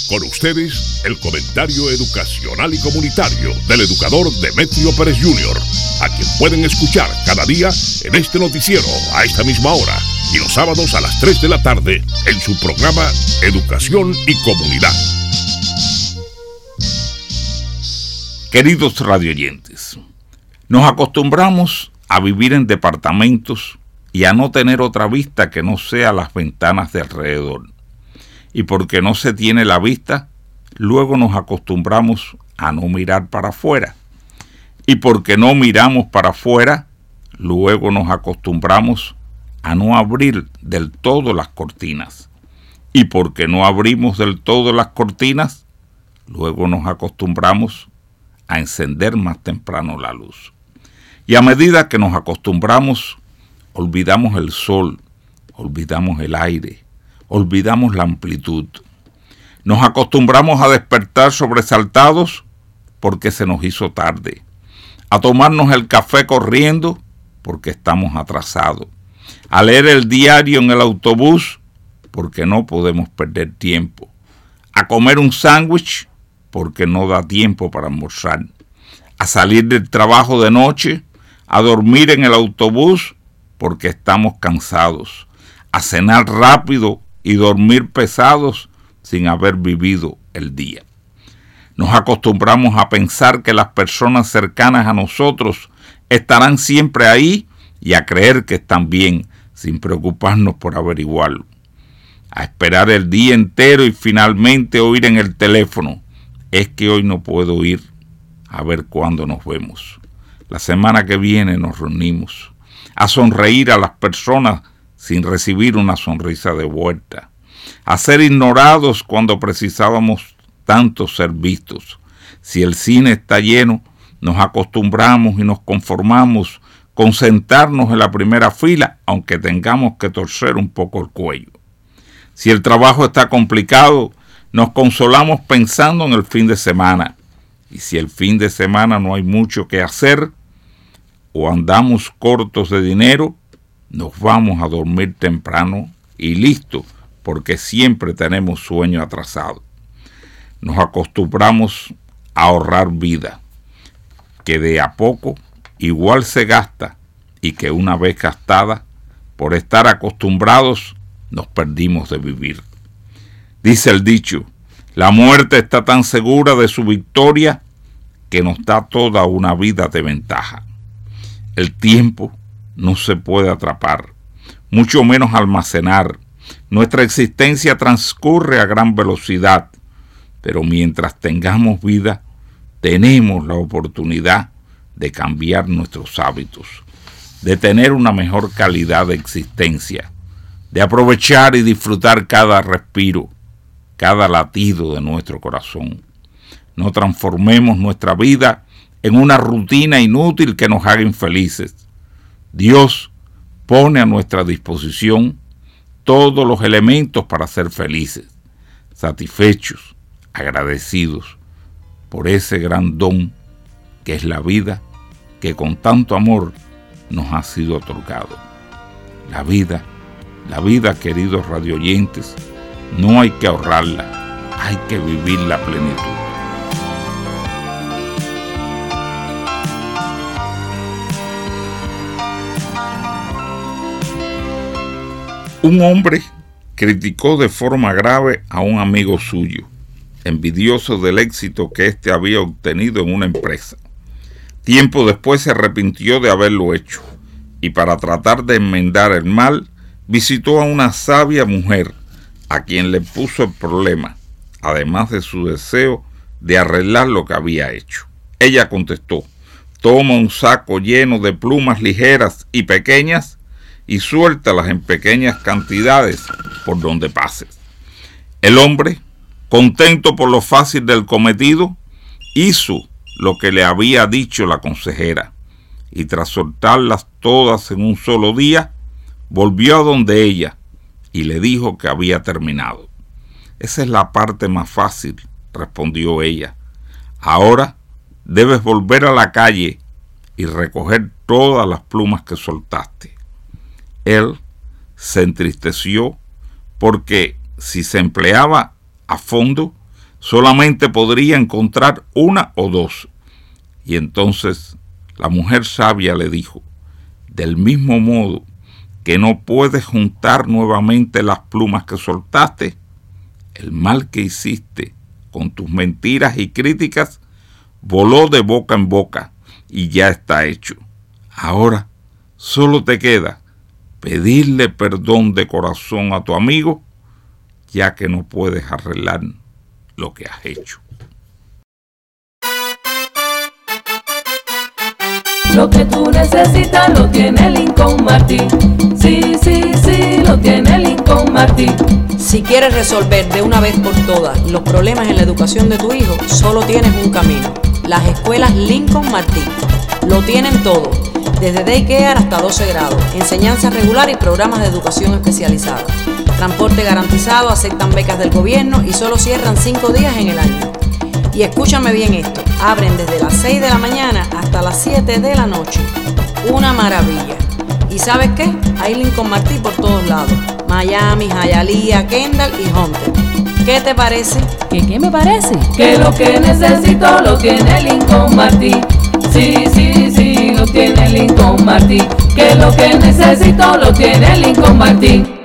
Con ustedes, el comentario educacional y comunitario del educador Demetrio Pérez Jr., a quien pueden escuchar cada día en este noticiero a esta misma hora y los sábados a las 3 de la tarde en su programa Educación y Comunidad. Queridos radioyentes, nos acostumbramos a vivir en departamentos y a no tener otra vista que no sea las ventanas de alrededor. Y porque no se tiene la vista, luego nos acostumbramos a no mirar para afuera. Y porque no miramos para afuera, luego nos acostumbramos a no abrir del todo las cortinas. Y porque no abrimos del todo las cortinas, luego nos acostumbramos a encender más temprano la luz. Y a medida que nos acostumbramos, olvidamos el sol, olvidamos el aire, olvidamos la amplitud. Nos acostumbramos a despertar sobresaltados porque se nos hizo tarde, a tomarnos el café corriendo porque estamos atrasados, a leer el diario en el autobús porque no podemos perder tiempo, a comer un sándwich porque no da tiempo para almorzar, a salir del trabajo de noche, a dormir en el autobús porque estamos cansados, a cenar rápido y dormir pesados sin haber vivido el día. Nos acostumbramos a pensar que las personas cercanas a nosotros estarán siempre ahí y a creer que están bien, sin preocuparnos por averiguarlo. A esperar el día entero y finalmente oír en el teléfono: es que hoy no puedo ir, a ver cuándo nos vemos. La semana que viene nos reunimos. A sonreír a las personas sin recibir una sonrisa de vuelta, a ser ignorados cuando precisábamos tanto ser vistos. Si el cine está lleno, nos acostumbramos y nos conformamos con sentarnos en la primera fila, aunque tengamos que torcer un poco el cuello. Si el trabajo está complicado, nos consolamos pensando en el fin de semana. Y si el fin de semana no hay mucho que hacer o andamos cortos de dinero, nos vamos a dormir temprano y listo, porque siempre tenemos sueño atrasado. Nos acostumbramos a ahorrar vida, que de a poco igual se gasta y que una vez gastada, por estar acostumbrados, nos perdimos de vivir. Dice el dicho: la muerte está tan segura de su victoria que nos da toda una vida de ventaja. El tiempo no se puede atrapar, mucho menos almacenar. Nuestra existencia transcurre a gran velocidad, pero mientras tengamos vida, tenemos la oportunidad de cambiar nuestros hábitos, de tener una mejor calidad de existencia, de aprovechar y disfrutar cada respiro, cada latido de nuestro corazón. No transformemos nuestra vida en una rutina inútil que nos haga infelices. Dios pone a nuestra disposición todos los elementos para ser felices, satisfechos, agradecidos por ese gran don que es la vida que con tanto amor nos ha sido otorgado. La vida, queridos radioyentes, no hay que ahorrarla, hay que vivirla a plenitud. Un hombre criticó de forma grave a un amigo suyo, envidioso del éxito que éste había obtenido en una empresa. Tiempo después se arrepintió de haberlo hecho y para tratar de enmendar el mal, visitó a una sabia mujer a quien le puso el problema, además de su deseo de arreglar lo que había hecho. Ella contestó: toma un saco lleno de plumas ligeras y pequeñas y suéltalas en pequeñas cantidades por donde pases. El hombre, contento por lo fácil del cometido, hizo lo que le había dicho la consejera y tras soltarlas todas en un solo día, volvió a donde ella y le dijo que había terminado. Esa es la parte más fácil, respondió ella. Ahora debes volver a la calle y recoger todas las plumas que soltaste. Él se entristeció porque si se empleaba a fondo, solamente podría encontrar una o dos. Y entonces la mujer sabia le dijo: del mismo modo que no puedes juntar nuevamente las plumas que soltaste, el mal que hiciste con tus mentiras y críticas voló de boca en boca y ya está hecho. Ahora solo te queda pedirle perdón de corazón a tu amigo, ya que no puedes arreglar lo que has hecho. Lo que tú necesitas lo tiene Lincoln Martin. Sí, sí, sí, lo tiene Lincoln Martin. Si quieres resolver de una vez por todas los problemas en la educación de tu hijo, solo tienes un camino: las escuelas Lincoln Martin. Lo tienen todo, desde daycare hasta 12 grados, enseñanza regular y programas de educación especializada. Transporte garantizado, aceptan becas del gobierno y solo cierran 5 días en el año. Y escúchame bien esto, abren desde las 6 de la mañana hasta las 7 de la noche. Una maravilla. ¿Y sabes qué? Hay Lincoln Martin por todos lados: Miami, Hialeah, Kendall y Hunter. ¿Qué te parece? ¿Qué me parece? Que lo que necesito lo tiene Lincoln Martin. Sí, sí, sí, lo tiene Lincoln Martin. Que lo que necesito lo tiene Lincoln Martin.